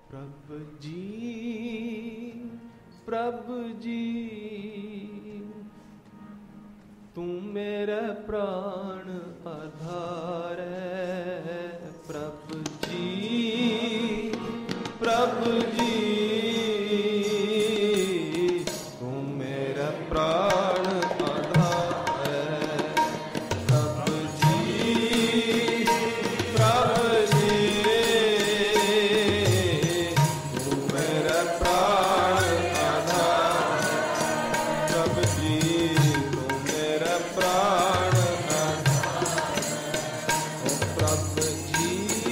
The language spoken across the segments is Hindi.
प्रभु जी तू मेरा प्राण आधार है। प्रभु जी तू मेरा प्राण आधार है। प्रभु जी तू मेरा प्राण आधार है। प्रभु जी तू मेरा प्राण आधार है। प्रभु जी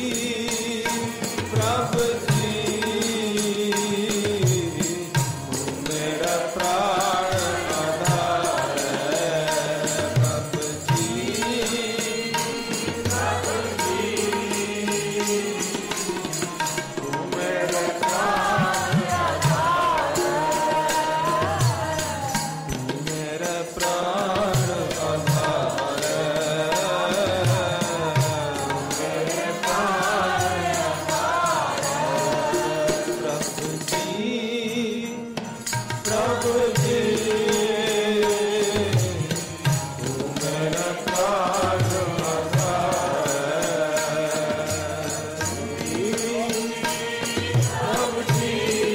तू मेरा प्राण आधार है। प्रभु जी तू मेरा प्राण आधार है। तू मेरा प्राण आधार है। मेरे प्राण आधार है। प्रभु जी तू मेरा प्राण आधार है। प्रभु जी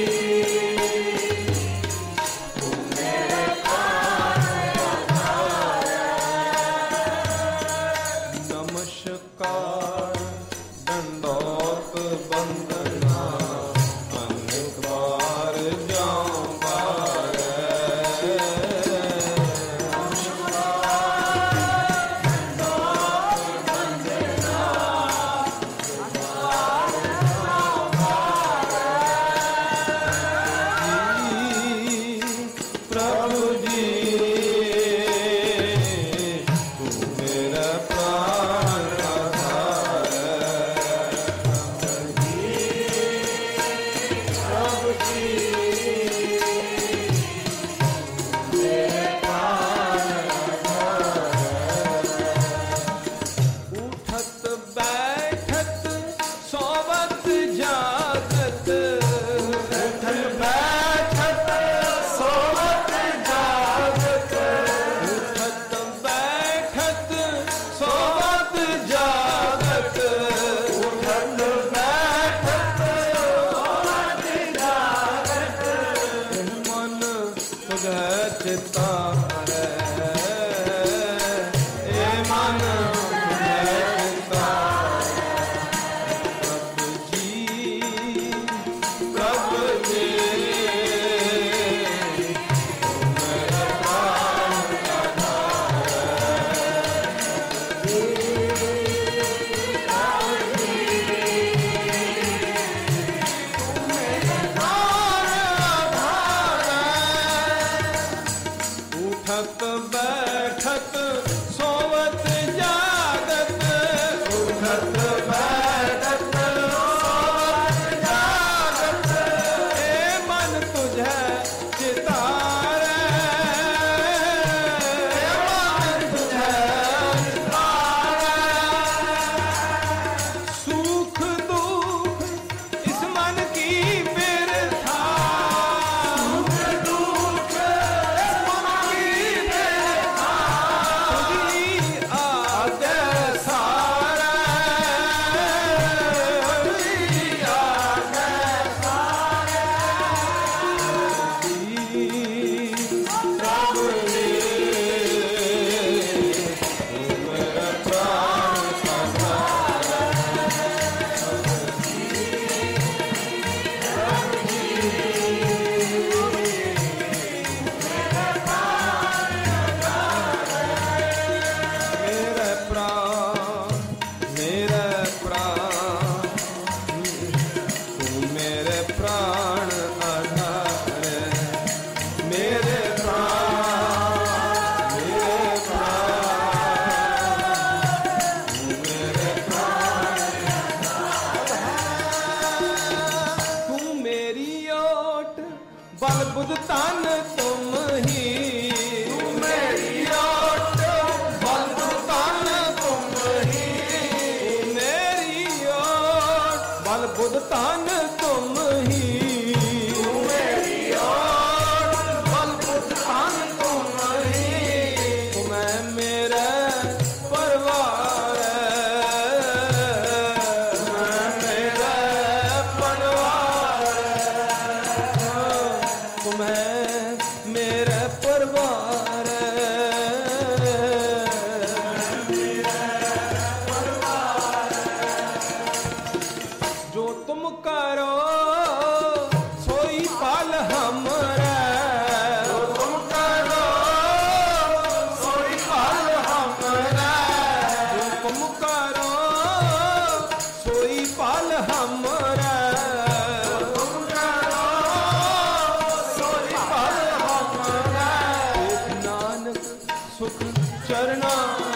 तू मेरे प्राण आधार है। नमस्कार दंडौत वंदना अनेक बार जाऊं बार प्रभु जी तू मेरा प्राण आधार है। प्रभु जी मेरे प्राण आधार है। उठत बैठत सोवत जागत उठत बैठत सोवत जागत उठत बैठत सोवत जागत उठत बैठत सोवत जागत मन तुझे चितार है। ए मन तुझे चितार है। प्रभु जी तू मेरा प्राण आधार है। उठत बैठत सोवत जागत उठत बैठत सोवत जागत ए मन तुझे चितार है। ए मन तुझे चितार है। सुख दुख इस मन की बिरथा सुख दुख इस मन की बिरथा तुझी आगे सारा तुझी आगे सारा। प्रभु जी तू मेरा प्राण आधार है। मेरे प्राण तू मेरे प्राण आधार है। मेरे प्राण तू मेरे प्राण आधार है। तू मेरी ओट बल बुध तन तुम ही तू मेरी ओट बल बुध तन तुम ही मेरी ओट बल बुध तन तुम करो सोई पाल हमरा, हुकुम करो सोई पाल हमरा, हुकुम करो सोई पाल हमरा, हुकुम करो सोई पाल हमरा। नानक सुख चरना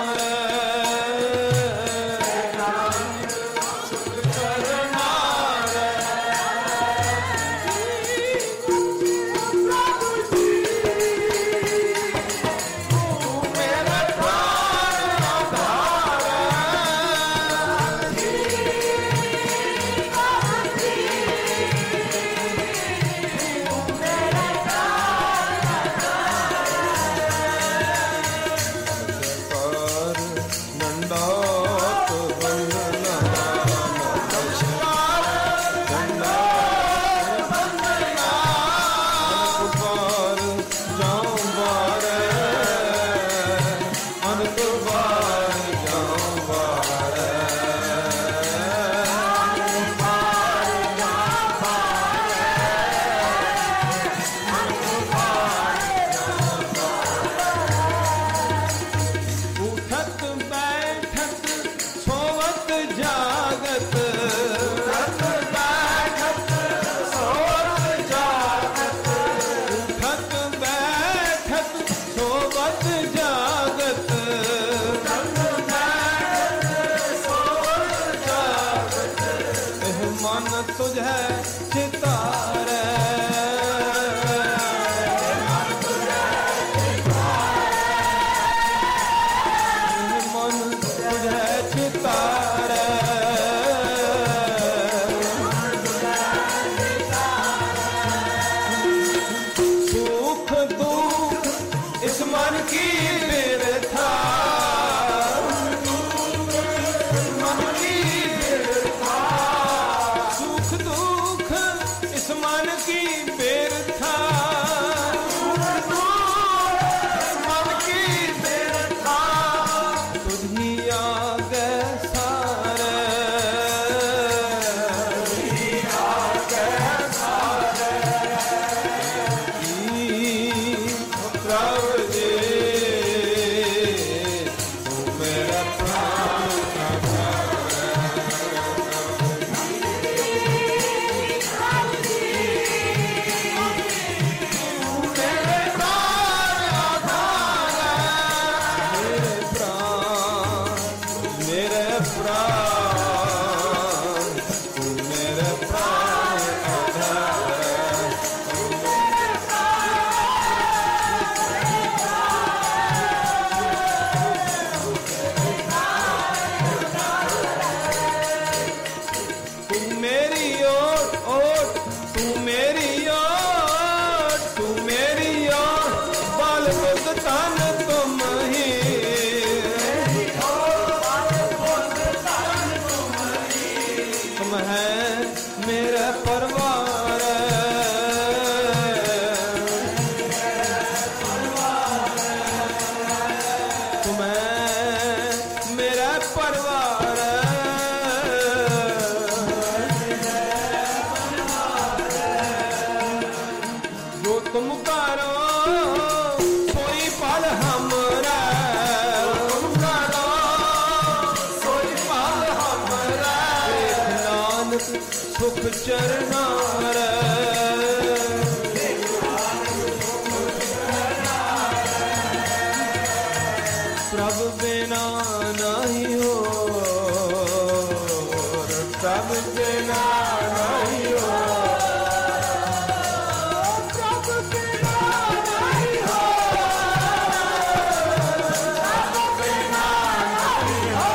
तुझे चितारे, मन तुझे चितारे, सुख दुख इस मन की बिरथा, मन की बिरथा, मन की बिरथा, तुझी आगे सारे, तुझी आगे सारे, प्रभु जी तू मेरा प्राण का मेरा परिवार, तुम्हें मेरा परिवार, जो तुम करो सोई पाल हमरा, तुम करो सोई पाल हमरा, नानक सुख चरना रे, प्रभु बिना नहीं हो, प्रभु बिना नहीं हो, प्रभु बिना नहीं हो, प्रभु बिना नहीं हो।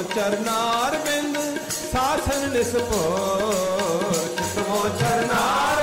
चरनार बिंद शासन निस्पोर चितमो चरनार